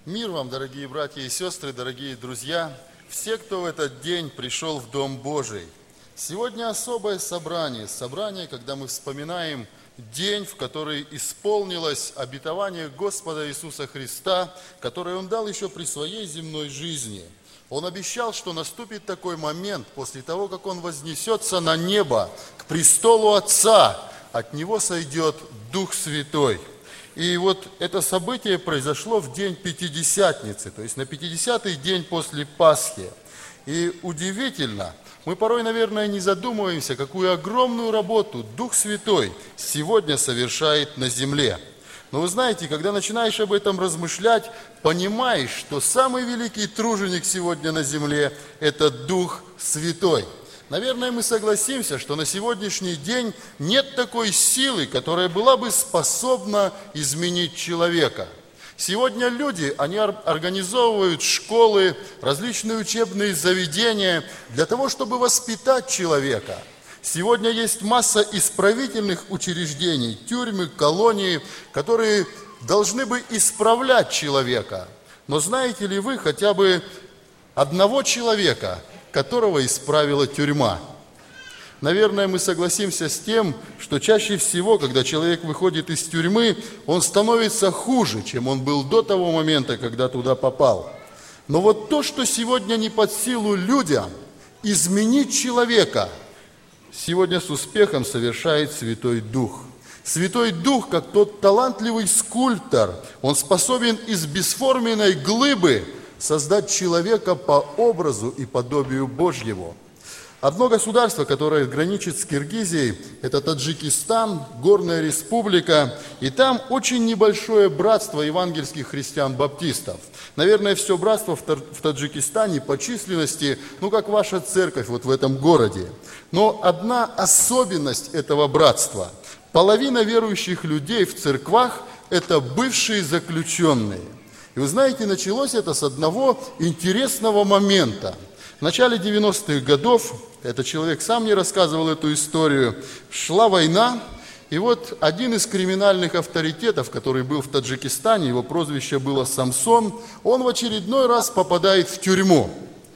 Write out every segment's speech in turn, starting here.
Мир вам, дорогие братья и сестры, дорогие друзья, все, кто в этот день пришел в Дом Божий. Сегодня особое собрание, когда мы вспоминаем день, в который исполнилось обетование Господа Иисуса Христа, которое Он дал еще при своей земной жизни. Он обещал, что наступит такой момент, после того, как Он вознесется на небо, к престолу Отца, от Него сойдет Дух Святой. И вот это событие произошло в день Пятидесятницы, то есть на 50-й день после Пасхи. И удивительно, мы порой, наверное, не задумываемся, какую огромную работу Дух Святой сегодня совершает на земле. Но вы знаете, когда начинаешь об этом размышлять, понимаешь, что самый великий труженик сегодня на земле – это Дух Святой. Наверное, мы согласимся, что на сегодняшний день нет такой силы, которая была бы способна изменить человека. Сегодня люди, они организовывают школы, различные учебные заведения для того, чтобы воспитать человека. Сегодня есть масса исправительных учреждений, тюрьмы, колонии, которые должны бы исправлять человека. Но знаете ли вы хотя бы одного человека, которого исправила тюрьма? Наверное, мы согласимся с тем, что чаще всего, когда человек выходит из тюрьмы, он становится хуже, чем он был до того момента, когда туда попал. Но вот то, что сегодня не под силу людям, изменить человека, сегодня с успехом совершает Святой Дух. Святой Дух, как тот талантливый скульптор, он способен из бесформенной глыбы создать человека по образу и подобию Божьему. Одно государство, которое граничит с Киргизией, это Таджикистан, горная республика, и там очень небольшое братство евангельских христиан-баптистов. Наверное, все братство в Таджикистане по численности, как ваша церковь вот в этом городе. Но одна особенность этого братства – половина верующих людей в церквах – это бывшие заключенные. И вы знаете, началось это с одного интересного момента. В начале 90-х годов, этот человек сам мне рассказывал эту историю, шла война, и вот один из криминальных авторитетов, который был в Таджикистане, его прозвище было Самсон, он в очередной раз попадает в тюрьму.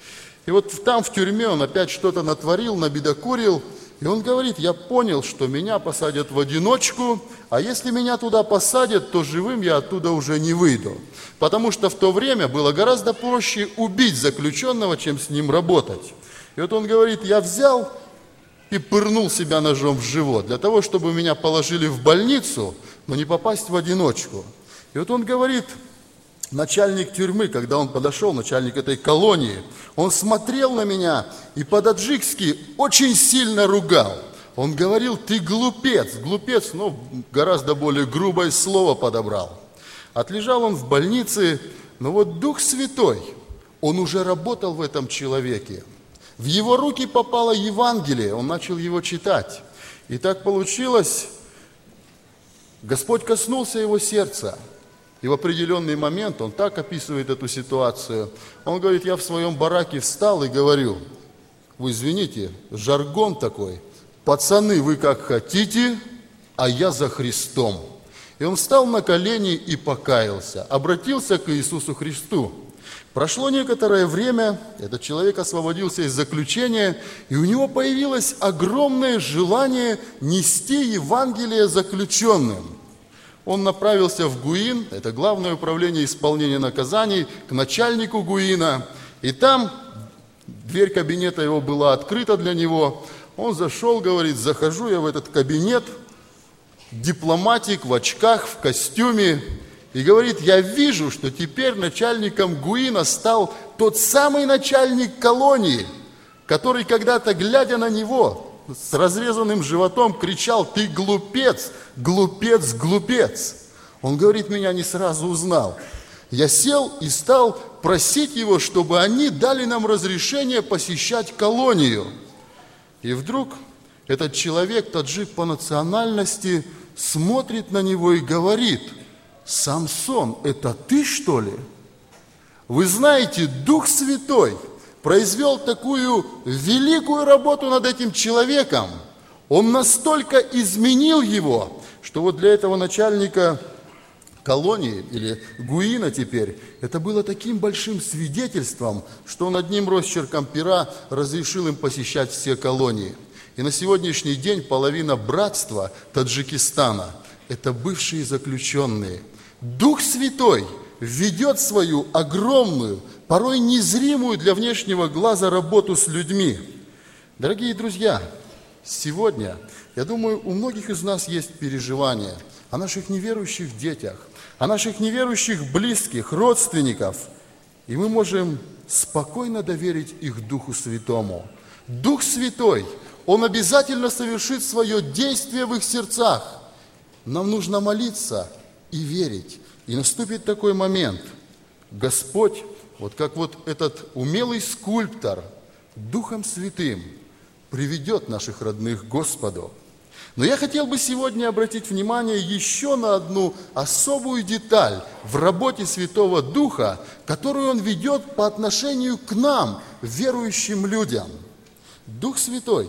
И вот там в тюрьме он опять что-то натворил, набедокурил, и он говорит: я понял, что меня посадят в одиночку, а если меня туда посадят, то живым я оттуда уже не выйду. Потому что в то время было гораздо проще убить заключенного, чем с ним работать. И вот он говорит: я взял и пырнул себя ножом в живот, для того, чтобы меня положили в больницу, но не попасть в одиночку. И вот он говорит, начальник тюрьмы, когда он подошел, начальник этой колонии, он смотрел на меня и по-таджикски очень сильно ругал. Он говорил: ты глупец, глупец, гораздо более грубое слово подобрал. Отлежал он в больнице, но вот Дух Святой, он уже работал в этом человеке. В его руки попало Евангелие, он начал его читать. И так получилось, Господь коснулся его сердца. И в определенный момент, он так описывает эту ситуацию, он говорит: я в своем бараке встал и говорю: вы извините, жаргон такой, пацаны, вы как хотите, а я за Христом. И он встал на колени и покаялся, обратился к Иисусу Христу. Прошло некоторое время, этот человек освободился из заключения, и у него появилось огромное желание нести Евангелие заключенным. Он направился в ГУИН, это Главное управление исполнения наказаний, к начальнику ГУИНа. И там дверь кабинета его была открыта для него. Он зашел, говорит: захожу я в этот кабинет, дипломатик в очках, в костюме. И говорит: я вижу, что теперь начальником ГУИНа стал тот самый начальник колонии, который когда-то, глядя на него, с разрезанным животом кричал: ты глупец, глупец, глупец. Он говорит: меня не сразу узнал. Я сел и стал просить его, чтобы они дали нам разрешение посещать колонию. И вдруг этот человек, таджик по национальности, смотрит на него и говорит: Самсон, это ты, что ли? Вы знаете, Дух Святой произвел такую великую работу над этим человеком. Он настолько изменил его, что вот для этого начальника колонии, или Гуина теперь, это было таким большим свидетельством, что он одним росчерком пера разрешил им посещать все колонии. И на сегодняшний день половина братства Таджикистана – это бывшие заключенные. Дух Святой ведет свою огромную, порой незримую для внешнего глаза работу с людьми. Дорогие друзья, сегодня, я думаю, у многих из нас есть переживания о наших неверующих детях, о наших неверующих близких, родственников. И мы можем спокойно доверить их Духу Святому. Дух Святой, Он обязательно совершит свое действие в их сердцах. Нам нужно молиться и верить. И наступит такой момент. Господь, вот как вот этот умелый скульптор, Духом Святым приведет наших родных к Господу. Но я хотел бы сегодня обратить внимание еще на одну особую деталь в работе Святого Духа, которую Он ведет по отношению к нам, верующим людям. Дух Святой,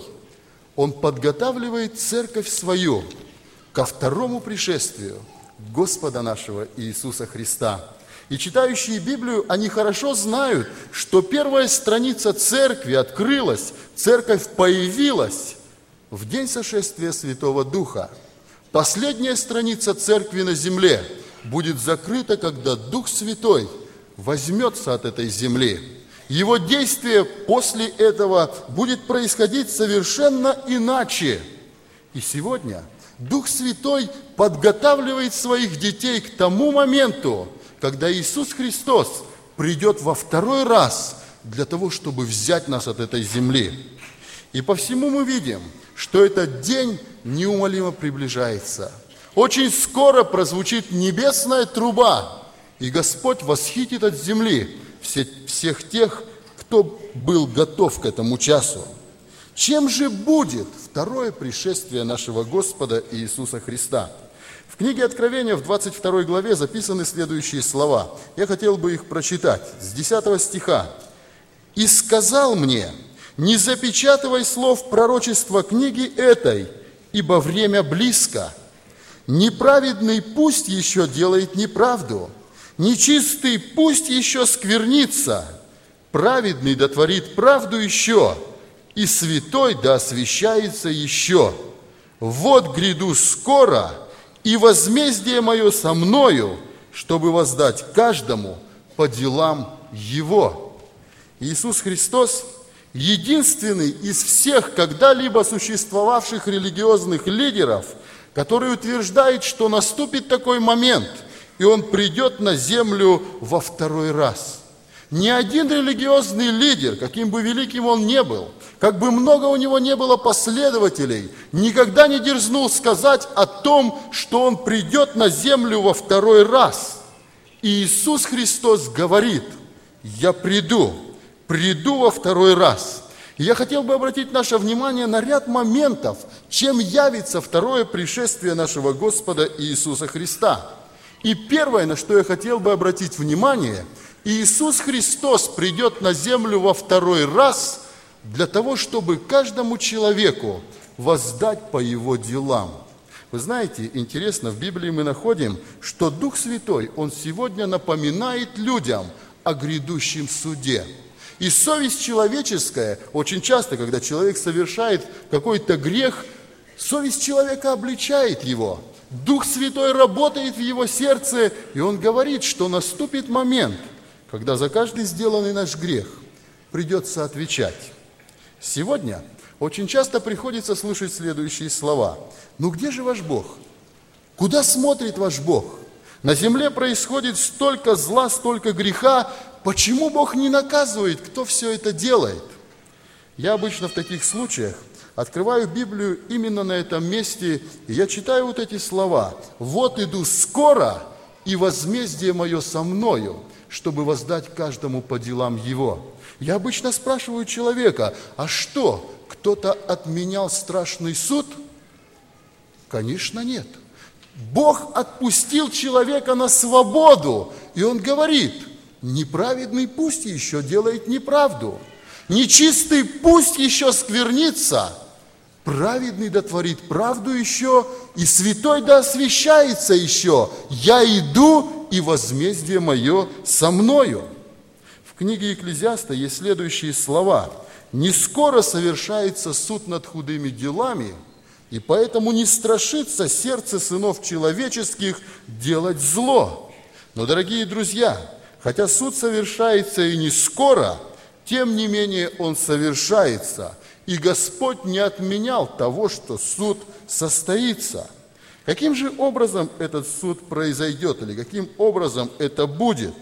Он подготавливает церковь свою ко второму пришествию Господа нашего Иисуса Христа. И читающие Библию, они хорошо знают, что первая страница церкви открылась, церковь появилась в день сошествия Святого Духа. Последняя страница церкви на земле будет закрыта, когда Дух Святой возьмется от этой земли. Его действие после этого будет происходить совершенно иначе. И сегодня Дух Святой подготавливает своих детей к тому моменту, когда Иисус Христос придет во второй раз для того, чтобы взять нас от этой земли. И по всему мы видим, что этот день неумолимо приближается. Очень скоро прозвучит небесная труба, и Господь восхитит от земли всех тех, кто был готов к этому часу. Чем же будет второе пришествие нашего Господа Иисуса Христа? В книге Откровения в 22 главе записаны следующие слова. Я хотел бы их прочитать с 10 стиха. «И сказал мне: не запечатывай слов пророчества книги этой, ибо время близко. Неправедный пусть еще делает неправду, нечистый пусть еще сквернится, праведный дотворит правду еще, и святой да освящается еще. Вот гряду скоро, и возмездие мое со мною, чтобы воздать каждому по делам его». Иисус Христос – единственный из всех когда-либо существовавших религиозных лидеров, который утверждает, что наступит такой момент, и Он придет на землю во второй раз. Ни один религиозный лидер, каким бы великим он ни был, как бы много у него не было последователей, никогда не дерзнул сказать о том, что он придет на землю во второй раз. И Иисус Христос говорит: «Я приду во второй раз». И я хотел бы обратить наше внимание на ряд моментов, чем явится второе пришествие нашего Господа Иисуса Христа. И первое, на что я хотел бы обратить внимание – Иисус Христос придет на землю во второй раз для того, чтобы каждому человеку воздать по его делам. Вы знаете, интересно, в Библии мы находим, что Дух Святой, Он сегодня напоминает людям о грядущем суде. И совесть человеческая, очень часто, когда человек совершает какой-то грех, совесть человека обличает его. Дух Святой работает в его сердце, и он говорит, что наступит момент, когда за каждый сделанный наш грех придется отвечать. Сегодня очень часто приходится слышать следующие слова. «Ну где же ваш Бог? Куда смотрит ваш Бог? На земле происходит столько зла, столько греха. Почему Бог не наказывает, кто все это делает?» Я обычно в таких случаях открываю Библию именно на этом месте, и я читаю вот эти слова. «Вот иду скоро, и возмездие мое со мною, чтобы воздать каждому по делам его». Я обычно спрашиваю человека: а что, кто-то отменял страшный суд? Конечно, нет. Бог отпустил человека на свободу, и Он говорит: неправедный пусть еще делает неправду, нечистый пусть еще сквернится, праведный да творит правду еще, и святой да освящается еще. Я иду, и возмездие мое со мною». В книге Екклезиаста есть следующие слова: «Не скоро совершается суд над худыми делами, и поэтому не страшится сердце сынов человеческих делать зло». Но, дорогие друзья, хотя суд совершается и не скоро, тем не менее он совершается, и Господь не отменял того, что суд состоится. Каким же образом этот суд произойдет, или каким образом это будет?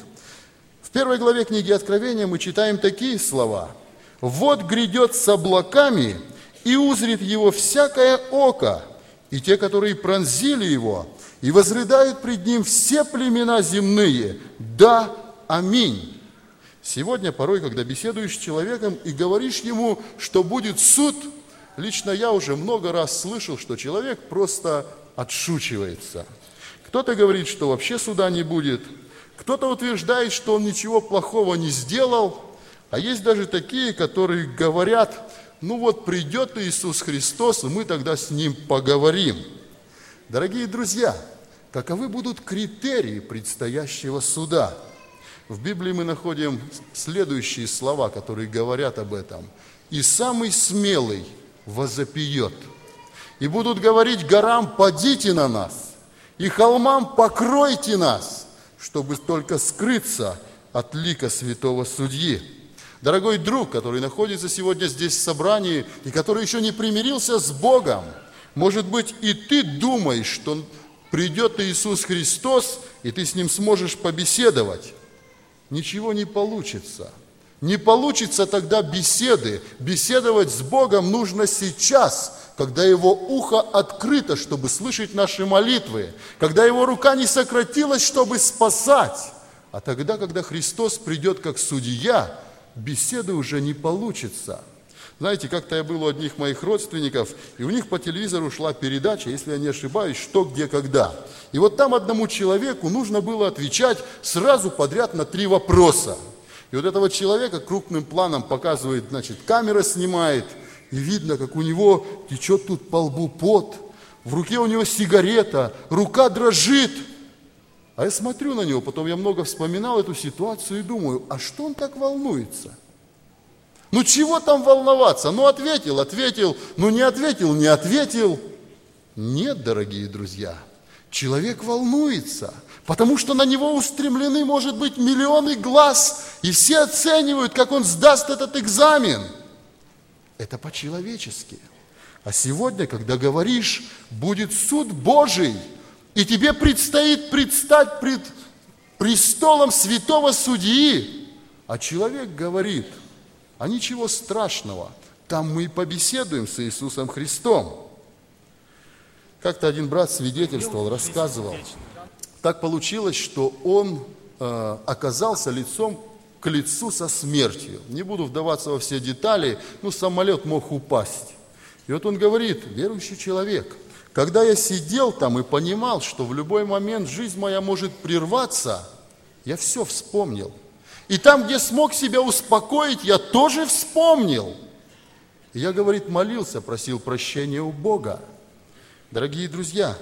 В 1 главе книги Откровения мы читаем такие слова: «Вот грядет с облаками, и узрит его всякое око, и те, которые пронзили его, и возрыдают пред ним все племена земные. Да, аминь». Сегодня порой, когда беседуешь с человеком и говоришь ему, что будет суд, лично я уже много раз слышал, что человек просто отшучивается. Кто-то говорит, что вообще суда не будет, кто-то утверждает, что он ничего плохого не сделал, а есть даже такие, которые говорят: ну вот придет Иисус Христос, и мы тогда с Ним поговорим. Дорогие друзья, каковы будут критерии предстоящего суда? В Библии мы находим следующие слова, которые говорят об этом. «И самый смелый возопиет, и будут говорить горам: падите на нас, и холмам: покройте нас, чтобы только скрыться от лика святого судьи». Дорогой друг, который находится сегодня здесь в собрании и который еще не примирился с Богом, может быть, и ты думаешь, что придет Иисус Христос, и ты с Ним сможешь побеседовать. Ничего не получится. Не получится тогда беседы. Беседовать с Богом нужно сейчас, когда Его ухо открыто, чтобы слышать наши молитвы, когда Его рука не сократилась, чтобы спасать. А тогда, когда Христос придет как судья, беседы уже не получится. Знаете, как-то я был у одних моих родственников, и у них по телевизору шла передача, если я не ошибаюсь, «Что, где, когда». И вот там одному человеку нужно было отвечать сразу подряд на 3 вопроса. И вот этого человека крупным планом показывает, значит, камера снимает, и видно, как у него течет тут по лбу пот, в руке у него сигарета, рука дрожит. А я смотрю на него, потом я много вспоминал эту ситуацию и думаю: а что он так волнуется? Ну чего там волноваться? Ну ответил, ну не ответил. Нет, дорогие друзья, человек волнуется, потому что на него устремлены, может быть, миллионы глаз, и все оценивают, как он сдаст этот экзамен. Это по-человечески. А сегодня, когда говоришь, будет суд Божий, и тебе предстоит предстать пред престолом святого судьи, а человек говорит: а ничего страшного, там мы и побеседуем с Иисусом Христом. Как-то один брат свидетельствовал, рассказывал. Так получилось, что он оказался лицом к лицу со смертью. Не буду вдаваться во все детали, самолет мог упасть. И вот он говорит: верующий человек, когда я сидел там и понимал, что в любой момент жизнь моя может прерваться, я все вспомнил. И там, где смог себя успокоить, я тоже вспомнил. И я, говорит, молился, просил прощения у Бога. Дорогие друзья,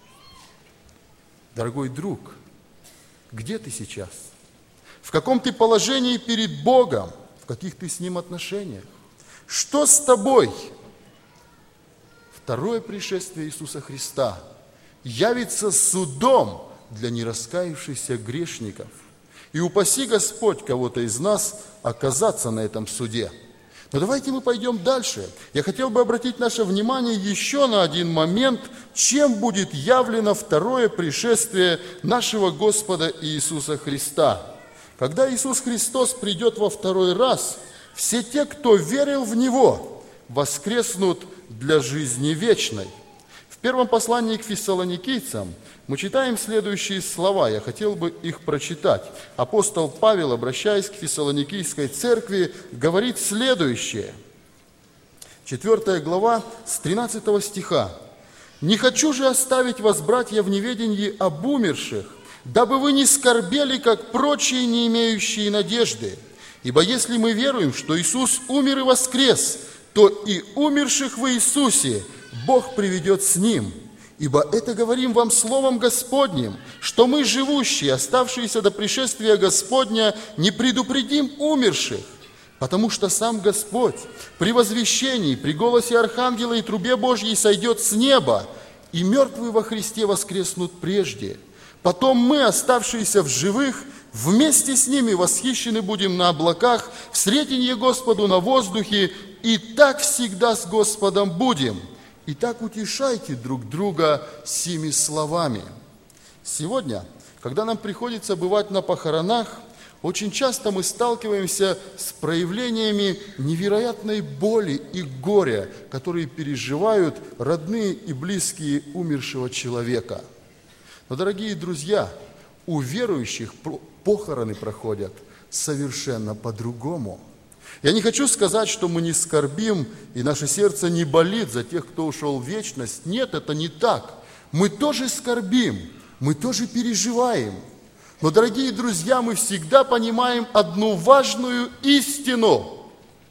дорогой друг, где ты сейчас? В каком ты положении перед Богом? В каких ты с Ним отношениях? Что с тобой? Второе пришествие Иисуса Христа явится судом для нераскаявшихся грешников. И упаси Господь кого-то из нас оказаться на этом суде. Но давайте мы пойдем дальше. Я хотел бы обратить наше внимание еще на один момент, чем будет явлено второе пришествие нашего Господа Иисуса Христа. Когда Иисус Христос придет во второй раз, все те, кто верил в Него, воскреснут для жизни вечной. В первом послании к фессалоникийцам мы читаем следующие слова, я хотел бы их прочитать. Апостол Павел, обращаясь к фессалоникийской церкви, говорит следующее. 4 глава, с 13 стиха. «Не хочу же оставить вас, братья, в неведении об умерших, дабы вы не скорбели, как прочие, не имеющие надежды. Ибо если мы веруем, что Иисус умер и воскрес, то и умерших в Иисусе Бог приведет с Ним. Ибо это говорим вам словом Господним, что мы, живущие, оставшиеся до пришествия Господня, не предупредим умерших, потому что сам Господь при возвещении, при голосе архангела и трубе Божьей сойдет с неба, и мертвые во Христе воскреснут прежде. Потом мы, оставшиеся в живых, вместе с ними восхищены будем на облаках, в сретенье Господу на воздухе, и так всегда с Господом будем. Итак, утешайте друг друга сими словами. Сегодня, когда нам приходится бывать на похоронах, очень часто мы сталкиваемся с проявлениями невероятной боли и горя, которые переживают родные и близкие умершего человека. Но, дорогие друзья, у верующих похороны проходят совершенно по-другому. Я не хочу сказать, что мы не скорбим, и наше сердце не болит за тех, кто ушел в вечность. Нет, это не так. Мы тоже скорбим, мы тоже переживаем. Но, дорогие друзья, мы всегда понимаем одну важную истину.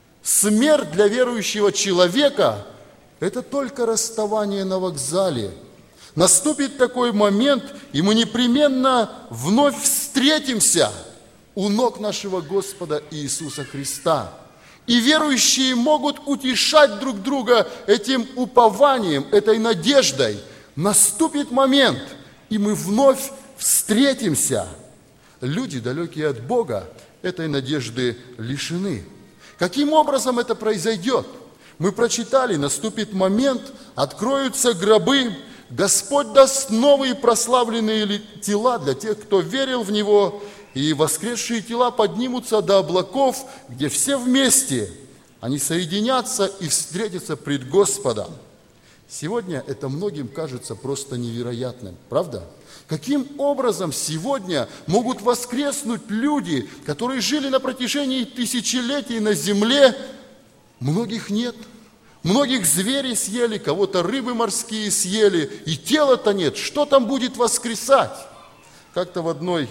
Смерть для верующего человека – это только расставание на вокзале. Наступит такой момент, и мы непременно вновь встретимся у ног нашего Господа Иисуса Христа. И верующие могут утешать друг друга этим упованием, этой надеждой. Наступит момент, и мы вновь встретимся. Люди, далекие от Бога, этой надежды лишены. Каким образом это произойдет? Мы прочитали, наступит момент, откроются гробы, Господь даст новые прославленные тела для тех, кто верил в Него, и воскресшие тела поднимутся до облаков, где все вместе, они соединятся и встретятся пред Господом. Сегодня это многим кажется просто невероятным, правда? Каким образом сегодня могут воскреснуть люди, которые жили на протяжении тысячелетий на земле? Многих нет. Многих звери съели, кого-то рыбы морские съели, и тела-то нет. Что там будет воскресать? Как-то в одной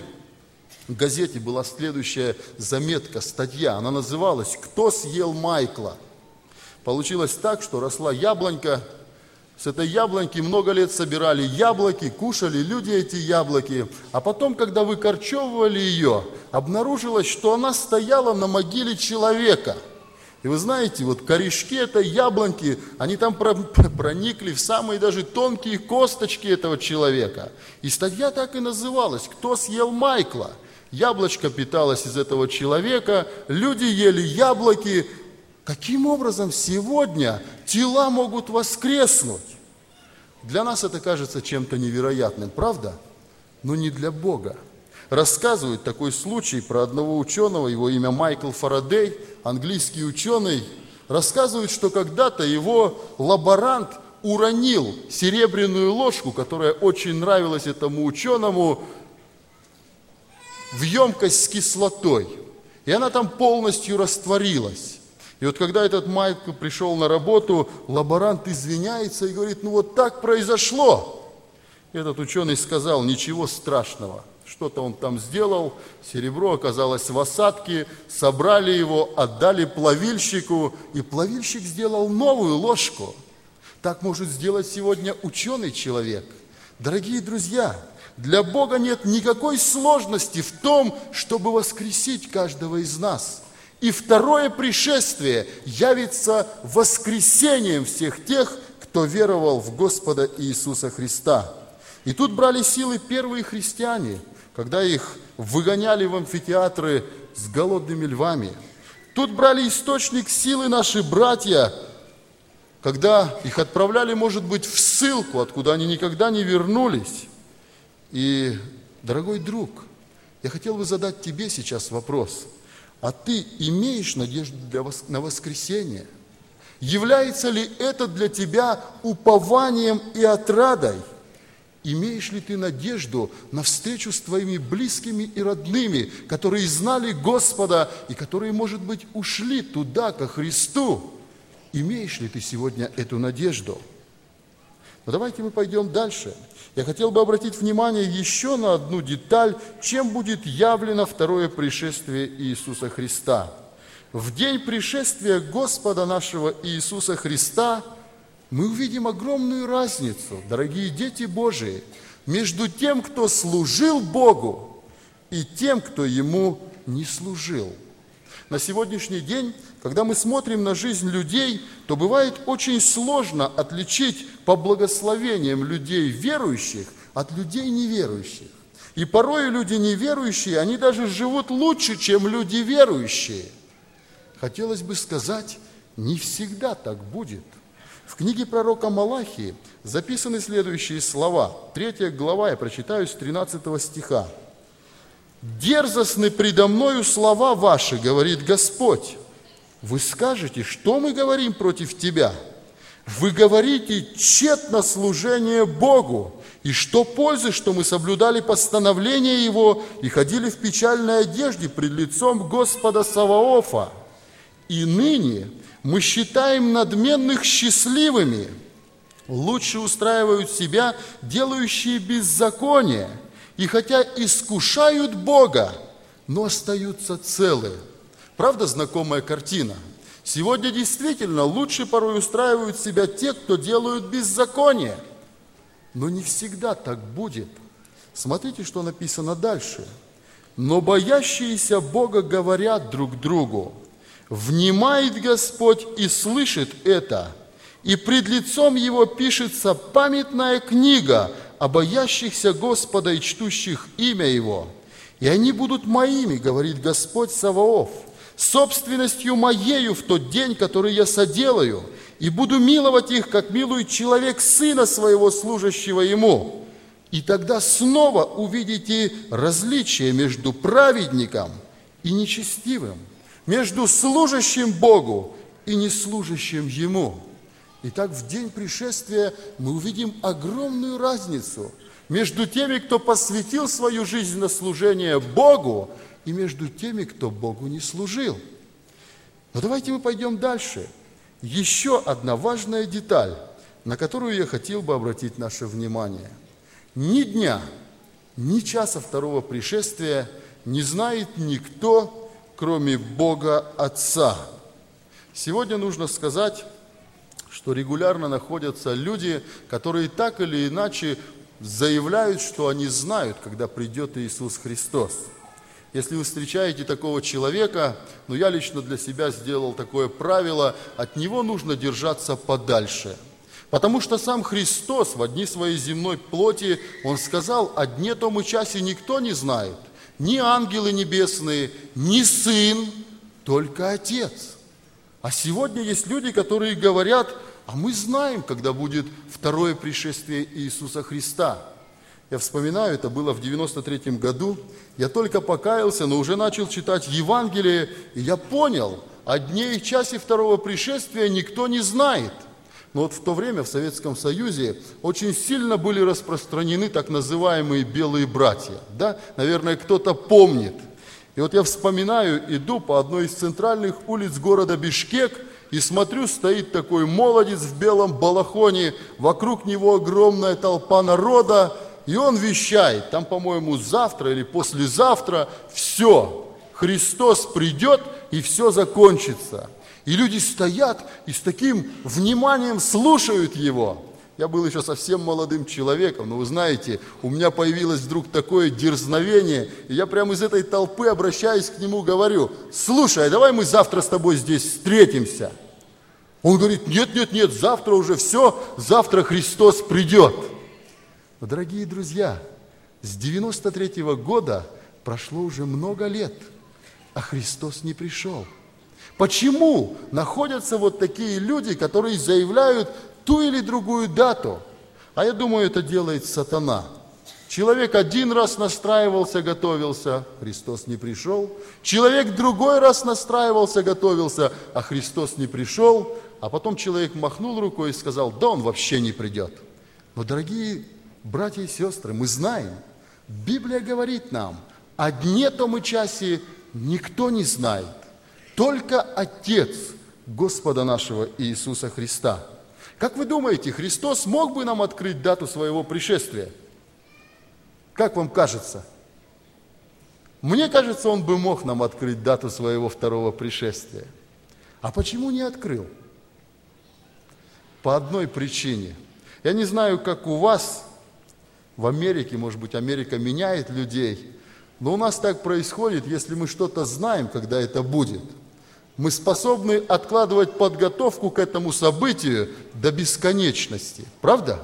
газете была следующая заметка, статья. Она называлась «Кто съел Майкла?». Получилось так, что росла яблонька. С этой яблоньки много лет собирали яблоки, кушали люди эти яблоки. А потом, когда выкорчевывали ее, обнаружилось, что она стояла на могиле человека. И вы знаете, вот корешки этой яблоньки, они там проникли в самые даже тонкие косточки этого человека. И статья так и называлась «Кто съел Майкла?». Яблочко питалось из этого человека, люди ели яблоки. Каким образом сегодня тела могут воскреснуть? Для нас это кажется чем-то невероятным, правда? Но не для Бога. Рассказывают такой случай про одного ученого, его имя Майкл Фарадей, английский ученый. Рассказывают, что когда-то его лаборант уронил серебряную ложку, которая очень нравилась этому ученому, в емкость с кислотой. И она там полностью растворилась. И вот когда этот Майкл пришел на работу, лаборант извиняется и говорит: ну вот так произошло. Этот ученый сказал: ничего страшного. Что-то он там сделал, серебро оказалось в осадке, собрали его, отдали плавильщику, и плавильщик сделал новую ложку. Так может сделать сегодня ученый человек. Дорогие друзья, для Бога нет никакой сложности в том, чтобы воскресить каждого из нас. И второе пришествие явится воскресением всех тех, кто веровал в Господа Иисуса Христа. И тут брали силы первые христиане, когда их выгоняли в амфитеатры с голодными львами. Тут брали источник силы наши братья, когда их отправляли, может быть, в ссылку, откуда они никогда не вернулись. И, дорогой друг, я хотел бы задать тебе сейчас вопрос. А ты имеешь надежду на воскресение? Является ли это для тебя упованием и отрадой? Имеешь ли ты надежду на встречу с твоими близкими и родными, которые знали Господа и которые, может быть, ушли туда, ко Христу? Имеешь ли ты сегодня эту надежду? Но давайте мы пойдем дальше. Я хотел бы обратить внимание еще на одну деталь, чем будет явлено второе пришествие Иисуса Христа. в день пришествия Господа нашего Иисуса Христа мы увидим огромную разницу, дорогие дети Божии, между тем, кто служил Богу, и тем, кто Ему не служил. На сегодняшний день, когда мы смотрим на жизнь людей, то бывает очень сложно отличить по благословениям людей верующих от людей неверующих. И порой люди неверующие, они даже живут лучше, чем люди верующие. Хотелось бы сказать, не всегда так будет. В книге пророка Малахии записаны следующие слова. 3 глава, я прочитаю с 13 стиха. «Дерзостны предо мною слова ваши, говорит Господь. Вы скажете, что мы говорим против тебя? Вы говорите, тщетно служение Богу. И что пользы, что мы соблюдали постановления Его и ходили в печальной одежде пред лицом Господа Саваофа? И ныне мы считаем надменных счастливыми. Лучше устраивают себя делающие беззаконие, и хотя искушают Бога, но остаются целы». Правда, знакомая картина? Сегодня действительно лучше порой устраивают себя те, кто делают беззаконие. Но не всегда так будет. Смотрите, что написано дальше. «Но боящиеся Бога говорят друг другу: внимает Господь и слышит это, и пред лицом Его пишется памятная книга о боящихся Господа и чтущих имя Его. И они будут моими, говорит Господь Саваоф, собственностью моею в тот день, который я соделаю, и буду миловать их, как милует человек сына своего, служащего ему. И тогда снова увидите различие между праведником и нечестивым, между служащим Богу и неслужащим Ему». Итак, в день пришествия мы увидим огромную разницу между теми, кто посвятил свою жизнь на служение Богу, и между теми, кто Богу не служил. Но давайте мы пойдем дальше. Еще одна важная деталь, на которую я хотел бы обратить наше внимание. Ни дня, ни часа второго пришествия не знает никто, кроме Бога Отца. Сегодня нужно сказать, что регулярно находятся люди, которые так или иначе заявляют, что они знают, когда придет Иисус Христос. Если вы встречаете такого человека, я лично для себя сделал такое правило, от него нужно держаться подальше. Потому что сам Христос в дни своей земной плоти, Он сказал: «О дне том и часе никто не знает, ни ангелы небесные, ни Сын, только Отец». А сегодня есть люди, которые говорят: а мы знаем, когда будет второе пришествие Иисуса Христа. Я вспоминаю, это было в 93-м году. Я только покаялся, но уже начал читать Евангелие, и я понял, о дне и часе второго пришествия никто не знает. Но вот в то время в Советском Союзе очень сильно были распространены так называемые белые братья. Да? Наверное, кто-то помнит. И вот я вспоминаю, иду по одной из центральных улиц города Бишкек, и смотрю, стоит такой молодец в белом балахоне, вокруг него огромная толпа народа, и он вещает, там, по-моему, завтра или послезавтра все, Христос придет, и все закончится. И люди стоят и с таким вниманием слушают Его. Я был еще совсем молодым человеком, но вы знаете, у меня появилось вдруг такое дерзновение, и я прямо из этой толпы обращаюсь к нему, говорю: слушай, а давай мы завтра с тобой здесь встретимся. Он говорит: нет, завтра уже все, завтра Христос придет. Но, дорогие друзья, с 93-го года прошло уже много лет, а Христос не пришел. Почему находятся вот такие люди, которые заявляют ту или другую дату? А я думаю, это делает сатана. Человек один раз настраивался, готовился, Христос не пришел. Человек другой раз настраивался, готовился, а Христос не пришел. А потом человек махнул рукой и сказал: да он вообще не придет. Но, дорогие братья и сестры, мы знаем, Библия говорит нам: о дне том и часе никто не знает, только Отец Господа нашего Иисуса Христа. Как вы думаете, Христос мог бы нам открыть дату своего пришествия? Как вам кажется? Мне кажется, он бы мог нам открыть дату своего второго пришествия. А почему не открыл? По одной причине. Я не знаю, как у вас в Америке, может быть, Америка меняет людей, но у нас так происходит, если мы что-то знаем, когда это будет. Мы способны откладывать подготовку к этому событию до бесконечности. Правда?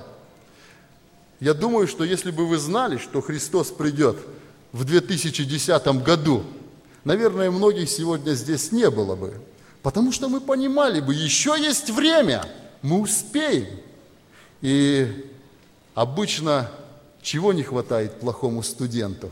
Я думаю, что если бы вы знали, что Христос придет в 2010 году, наверное, многих сегодня здесь не было бы. Потому что мы понимали бы, еще есть время, мы успеем. И обычно чего не хватает плохому студенту?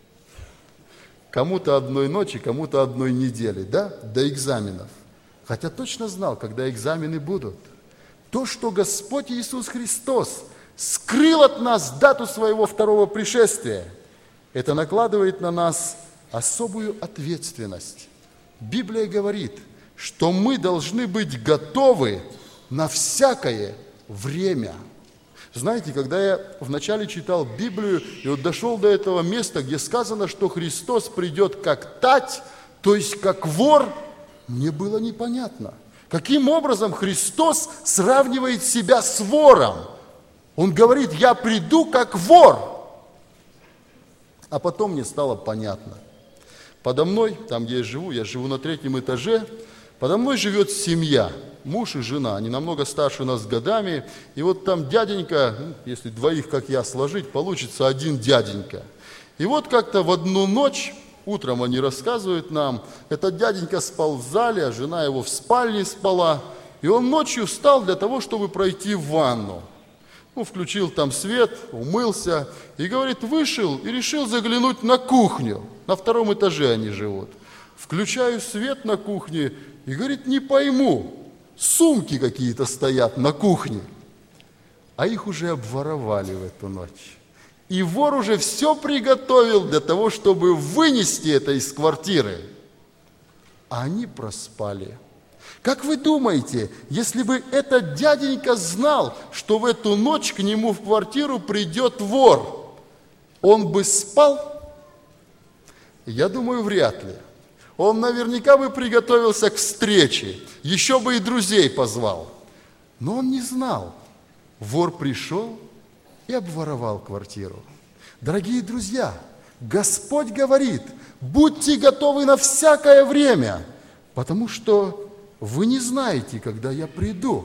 Кому-то одной ночи, кому-то одной недели, да, до экзаменов. Хотя точно знал, когда экзамены будут. То, что Господь Иисус Христос скрыл от нас дату своего второго пришествия, это накладывает на нас особую ответственность. Библия говорит, что мы должны быть готовы на всякое время. Знаете, когда я вначале читал Библию и вот дошел до этого места, где сказано, что Христос придет как тать, то есть как вор, мне было непонятно. Каким образом Христос сравнивает себя с вором? Он говорит, я приду как вор. А потом мне стало понятно. Подо мной, там, где я живу на 3-м этаже, подо мной живет семья, муж и жена, они намного старше нас годами, и вот там дяденька, если двоих, как я, сложить, получится один дяденька. И вот как-то в одну ночь, утром они рассказывают нам, этот дяденька спал в зале, а жена его в спальне спала, и он ночью встал для того, чтобы пройти в ванну. Включил там свет, умылся, и, говорит, вышел и решил заглянуть на кухню. На 2-м этаже они живут. Включаю свет на кухне, и, говорит, не пойму, сумки какие-то стоят на кухне. А их уже обворовали в эту ночь. И вор уже все приготовил для того, чтобы вынести это из квартиры. А они проспали. Как вы думаете, если бы этот дяденька знал, что в эту ночь к нему в квартиру придет вор, он бы спал? Я думаю, вряд ли. Он наверняка бы приготовился к встрече, еще бы и друзей позвал. Но он не знал. Вор пришел и обворовал квартиру. Дорогие друзья, Господь говорит, будьте готовы на всякое время, потому что вы не знаете, когда я приду.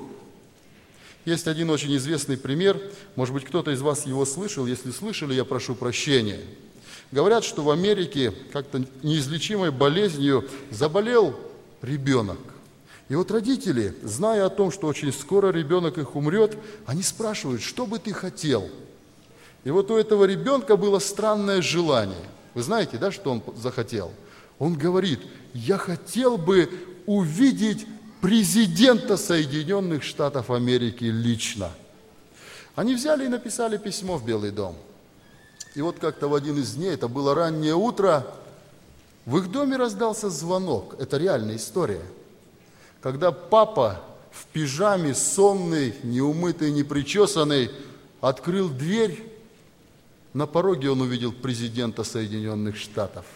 Есть один очень известный пример, может быть, кто-то из вас его слышал, если слышали, я прошу прощения. Говорят, что в Америке как-то неизлечимой болезнью заболел ребенок. И вот родители, зная о том, что очень скоро ребенок их умрет, они спрашивают, что бы ты хотел? И вот у этого ребенка было странное желание. Вы знаете, да, что он захотел? Он говорит, я хотел бы увидеть президента Соединенных Штатов Америки лично. Они взяли и написали письмо в Белый дом. И вот как-то в один из дней, это было раннее утро, в их доме раздался звонок. Это реальная история. Когда папа в пижаме, сонный, неумытый, непричесанный, открыл дверь, на пороге он увидел президента Соединенных Штатов.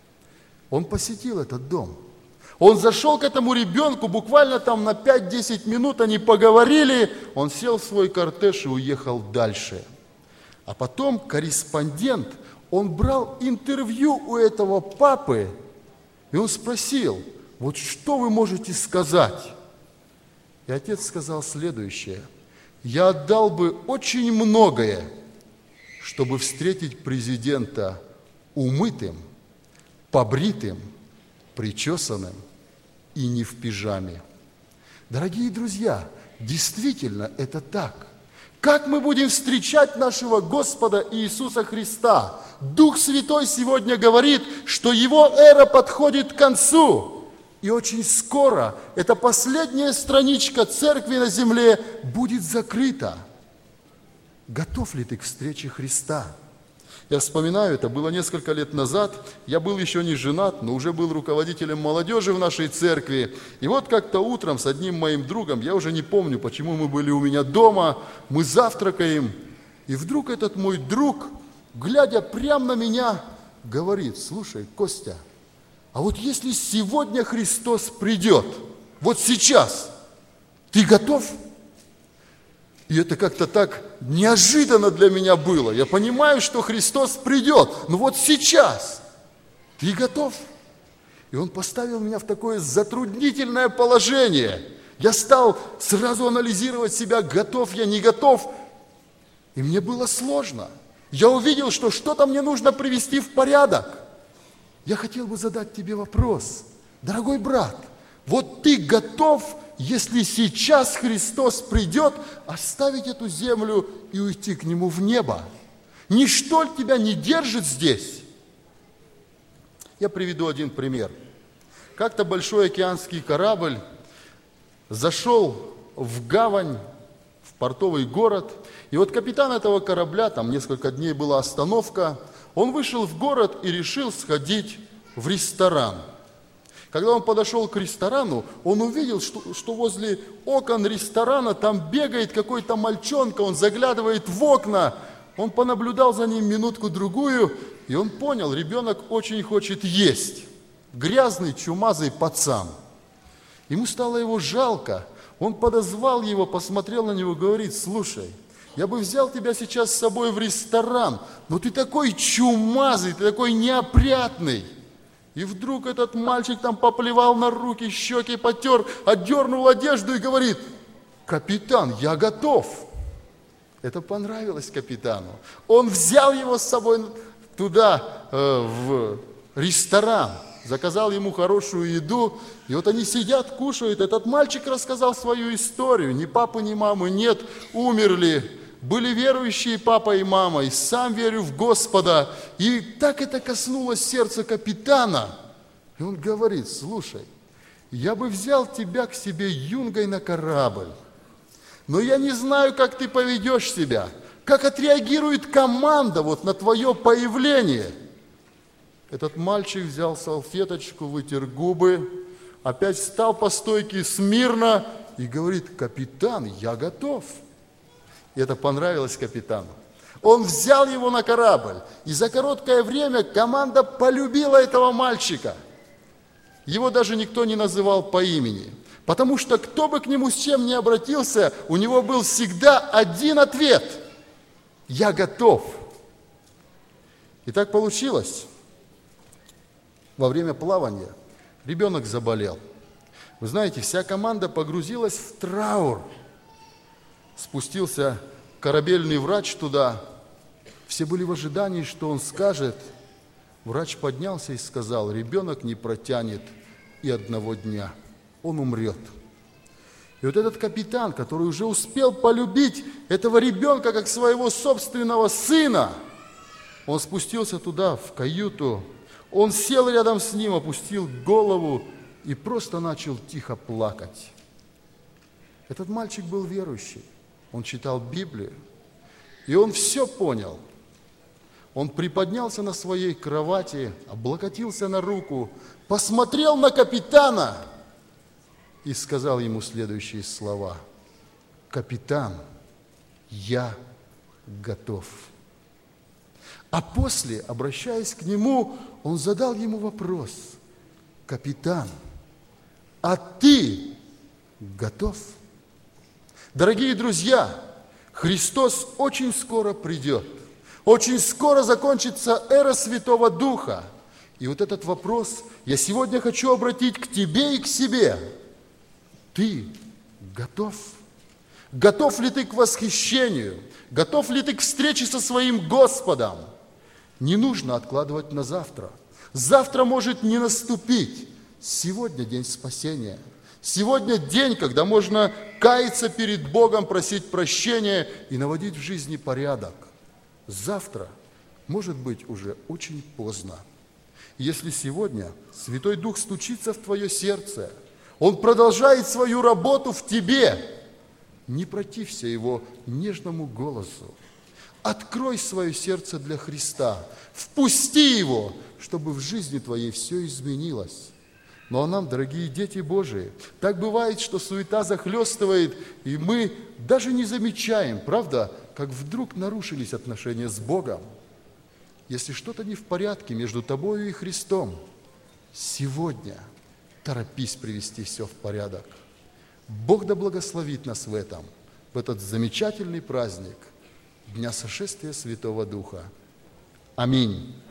Он посетил этот дом. Он зашел к этому ребенку, буквально там на 5-10 минут они поговорили, он сел в свой кортеж и уехал дальше. А потом корреспондент, он брал интервью у этого папы, и он спросил, вот что вы можете сказать? И отец сказал следующее, я отдал бы очень многое, чтобы встретить президента умытым, побритым, причесанным и не в пижаме. Дорогие друзья, действительно это так. Как мы будем встречать нашего Господа Иисуса Христа? Дух Святой сегодня говорит, что Его эра подходит к концу. И очень скоро эта последняя страничка церкви на земле будет закрыта. Готов ли ты к встрече Христа? Я вспоминаю, это было несколько лет назад, я был еще не женат, но уже был руководителем молодежи в нашей церкви. И вот как-то утром с одним моим другом, я уже не помню, почему мы были у меня дома, мы завтракаем, и вдруг этот мой друг, глядя прямо на меня, говорит: слушай, Костя, а вот если сегодня Христос придет, вот сейчас, ты готов? И это как-то так неожиданно для меня было. Я понимаю, что Христос придет, но вот сейчас ты готов? И Он поставил меня в такое затруднительное положение. Я стал сразу анализировать себя, готов я, не готов. И мне было сложно. Я увидел, что что-то мне нужно привести в порядок. Я хотел бы задать тебе вопрос. Дорогой брат, вот ты готов, если сейчас Христос придет, оставить эту землю и уйти к Нему в небо? Ничто тебя не держит здесь. Я приведу один пример. Как-то большой океанский корабль зашел в гавань, в портовый город, и вот капитан этого корабля, там несколько дней была остановка, он вышел в город и решил сходить в ресторан. Когда он подошел к ресторану, он увидел, что возле окон ресторана там бегает какой-то мальчонка, он заглядывает в окна, он понаблюдал за ним минутку-другую, и он понял, ребенок очень хочет есть. Грязный, чумазый пацан. Ему стало его жалко. Он подозвал его, посмотрел на него, говорит: слушай, я бы взял тебя сейчас с собой в ресторан, но ты такой чумазый, ты такой неопрятный. И вдруг этот мальчик там поплевал на руки, щеки потер, отдернул одежду и говорит: капитан, я готов. Это понравилось капитану. Он взял его с собой туда, в ресторан, заказал ему хорошую еду, и вот они сидят, кушают. Этот мальчик рассказал свою историю. Ни папы, ни мамы нет, умерли. Были верующие папа и мама, и сам верю в Господа. И так это коснулось сердца капитана. И он говорит: слушай, я бы взял тебя к себе юнгой на корабль, но я не знаю, как ты поведешь себя, как отреагирует команда вот на твое появление. Этот мальчик взял салфеточку, вытер губы, опять встал по стойке смирно и говорит: капитан, я готов. И это понравилось капитану. Он взял его на корабль, и за короткое время команда полюбила этого мальчика. Его даже никто не называл по имени, потому что кто бы к нему с чем ни обратился, у него был всегда один ответ: я готов. И так получилось. Во время плавания ребенок заболел. Вы знаете, вся команда погрузилась в траур. Спустился корабельный врач туда. Все были в ожидании, что он скажет. Врач поднялся и сказал: ребенок не протянет и одного дня. Он умрет. И вот этот капитан, который уже успел полюбить этого ребенка как своего собственного сына, он спустился туда, в каюту. Он сел рядом с ним, опустил голову и просто начал тихо плакать. Этот мальчик был верующий. Он читал Библию, и он все понял. Он приподнялся на своей кровати, облокотился на руку, посмотрел на капитана и сказал ему следующие слова: капитан, я готов. А после, обращаясь к нему, он задал ему вопрос: капитан, а ты готов? Дорогие друзья, Христос очень скоро придет. Очень скоро закончится эра Святого Духа. И вот этот вопрос я сегодня хочу обратить к тебе и к себе. Ты готов? Готов ли ты к восхищению? Готов ли ты к встрече со своим Господом? Не нужно откладывать на завтра. Завтра может не наступить. Сегодня день спасения. Сегодня день, когда можно каяться перед Богом, просить прощения и наводить в жизни порядок. Завтра может быть уже очень поздно. Если сегодня Святой Дух стучится в твое сердце, Он продолжает свою работу в тебе, не протився Его нежному голосу. Открой свое сердце для Христа, впусти Его, чтобы в жизни твоей все изменилось. Ну а нам, дорогие дети Божии, так бывает, что суета захлестывает, и мы даже не замечаем, правда, как вдруг нарушились отношения с Богом. Если что-то не в порядке между тобою и Христом, сегодня торопись привести все в порядок. Бог да благословит нас в этом, в этот замечательный праздник Дня Сошествия Святого Духа. Аминь.